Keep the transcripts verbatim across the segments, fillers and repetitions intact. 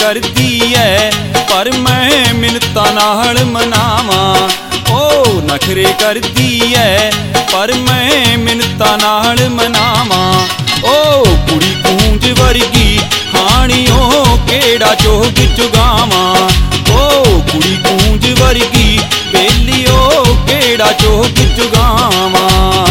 करदी है पर मैं मिन्नतां नाल मनावां। ओ नखरे करदी है पर मैं मिन्नतां नाल मनावां। ओ कुड़ी कूंज वर्गी हाणियों केड़ा जोग चुगावां। ओ कुड़ी कूंज वर्गी बेलियो केड़ा जोग चुगावां।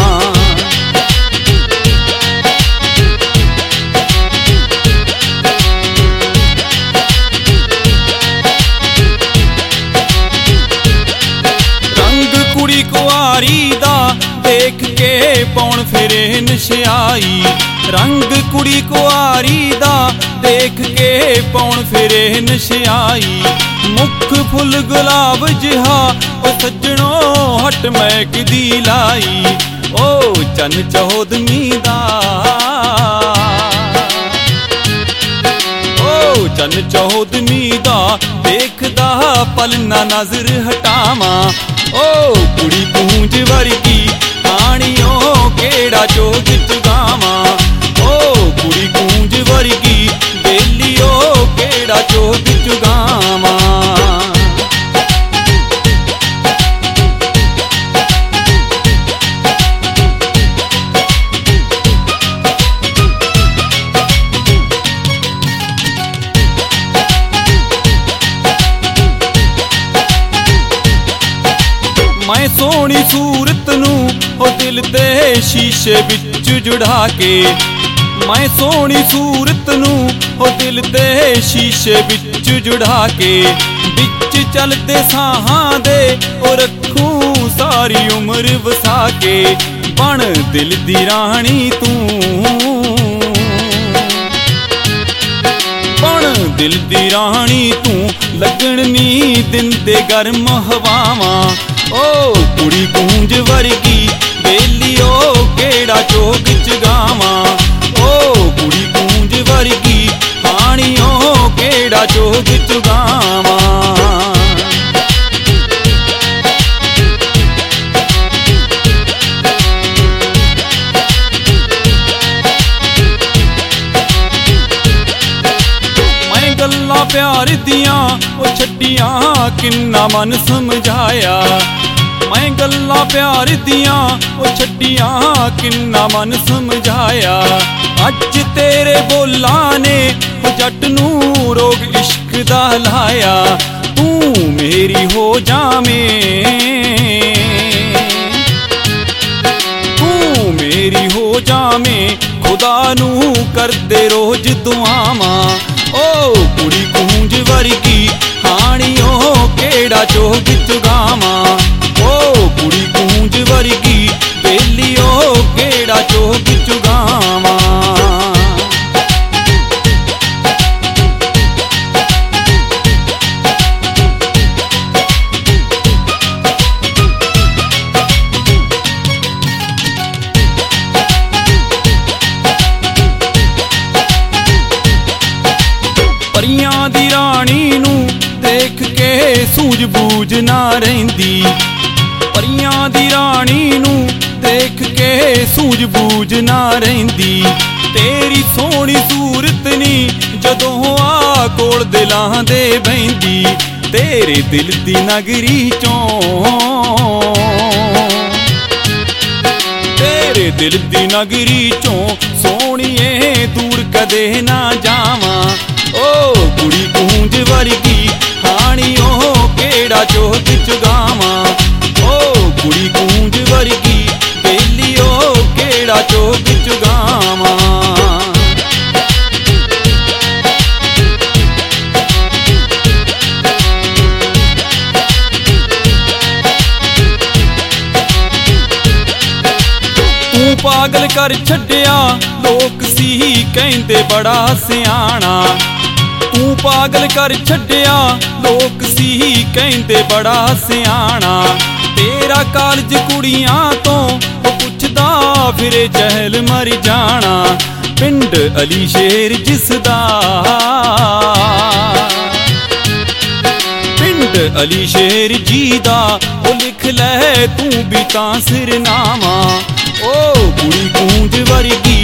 कुड़ी कुआरी दा देख के पौन फिरे नशियाई। रंग कुड़ी कुआरी दा देख के पौन फिरे नशियाई। मुख फुल गुलाब जिहा ओ सज्जणो हट महक दी लाई। ओ चन चौदमी दा ओ चन चौदमी दा देखदा पल ना नजर हटावां। ओ कुड़ी कूंज वर्गी हाणियों केड़ा जोग चुगावां। ओ कुड़ी कूंज वर्गी बेलियो केड़ा जोग चुगावां। मैं सोहनी सूरत नू ओ दिल दे शीशे विच जुड़ा के। मैं सोहनी सूरत नू ओ दिल दे शीशे विच जुड़ा के। बिच चलदे साहां दे ओ रखूं सारी उम्र वसा के। बन दिल दी रानी तू बन दिल दी रानी तू लगन नी दिंदे गर्म हवावां। ओ कुड़ी कूंज वर्गी बेलियो केड़ा जोग चुगावां। ओ कुड़ी कूंज वर्गी हाणियों केड़ा जोग चुगावां। मैं गल्लां प्यार दियां ओ छड्डियां किन्ना मन समझाया। मैं गल्लां प्यार दियां ओ छड्डियां किन्ना मन समझाया। अज तेरे बोलां ने ओ जट नू रोग इश्क दा लाया। तू मेरी हो जावें तू मेरी हो जावें खुदा नू करदे रोज दुआवां। ओ कुड़ी कूंज वर्गी हाणियों केड़ा जोग चुगावां। ओ कुड़ी कूंज वर्गी बेलियो केड़ा जोग चुगावां। परियां दी रानी नू देख के सूझ बूझ ना रहिंदी। परियां दी रानी नू देख के सूझ बूझ ना रहिंदी। तेरी सोहनी सूरत नी जदों आ कोल दिलां दे बहिंदी। तेरे दिल दी नगरी चों तेरे दिल दी नगरी चों सोहणिए दूर कदे ना जावां। ओ कुड़ी कूंज वर्गी हाणियों केड़ा जोग चुगावां। ओ कुड़ी कूंज वर्गी बेलियो केड़ा जोग चुगावां। तू पागल कर छड्डिया लोक सी कहंदे बड़ा सियाणा। तू पागल कर छड्डिया लोक सी कहंदे बड़ा सियाणा। तेरा कालज कुड़ियां तो पुछदा फिरे जहल मर जाना। पिंड अली शेर जिसदा पिंड अली शेर जी दा ओ लिख लै तू भी तां सिरनामा। ओ कुड़ी कूंज वर्गी